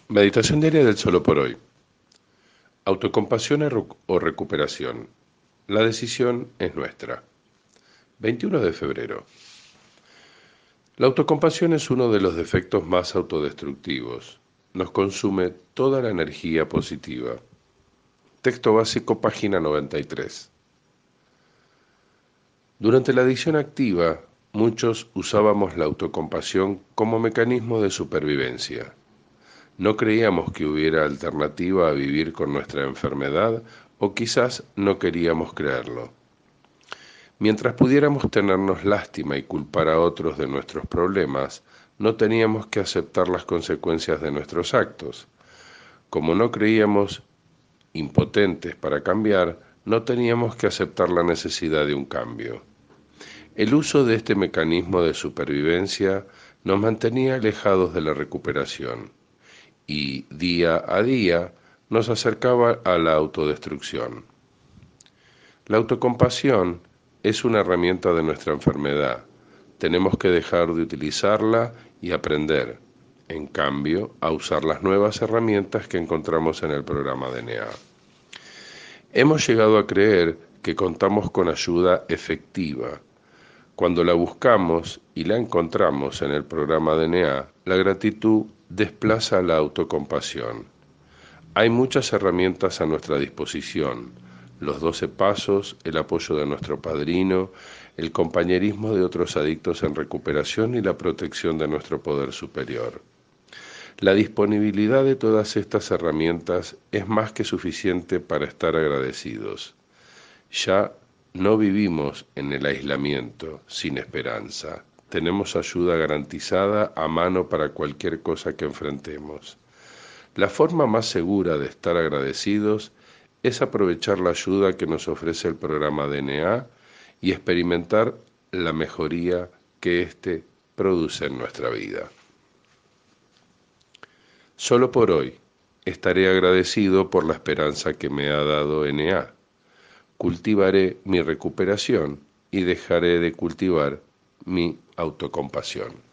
Meditación diaria del solo por hoy. Autocompasión o recuperación. La decisión es nuestra. 21 de febrero. La autocompasión es uno de los defectos más autodestructivos. Nos consume toda la energía positiva. Texto básico, página 93. Durante la adicción activa, muchos usábamos la autocompasión como mecanismo de supervivencia. No creíamos que hubiera alternativa a vivir con nuestra enfermedad o quizás no queríamos creerlo. Mientras pudiéramos tenernos lástima y culpar a otros de nuestros problemas, no teníamos que aceptar las consecuencias de nuestros actos. Como no creíamos impotentes para cambiar, no teníamos que aceptar la necesidad de un cambio. El uso de este mecanismo de supervivencia nos mantenía alejados de la recuperación y día a día nos acercaba a la autodestrucción. La autocompasión es una herramienta de nuestra enfermedad. Tenemos que dejar de utilizarla y aprender, en cambio, a usar las nuevas herramientas que encontramos en el programa DNA. Hemos llegado a creer que contamos con ayuda efectiva. Cuando la buscamos y la encontramos en el programa DNA, la gratitud desplaza la autocompasión. Hay muchas herramientas a nuestra disposición: los 12 pasos, el apoyo de nuestro padrino, el compañerismo de otros adictos en recuperación y la protección de nuestro poder superior. La disponibilidad de todas estas herramientas es más que suficiente para estar agradecidos. Ya no vivimos en el aislamiento, sin esperanza. Tenemos ayuda garantizada a mano para cualquier cosa que enfrentemos. La forma más segura de estar agradecidos es aprovechar la ayuda que nos ofrece el programa DNA y experimentar la mejoría que éste produce en nuestra vida. Solo por hoy estaré agradecido por la esperanza que me ha dado NA. Cultivaré mi recuperación y dejaré de cultivar mi autocompasión.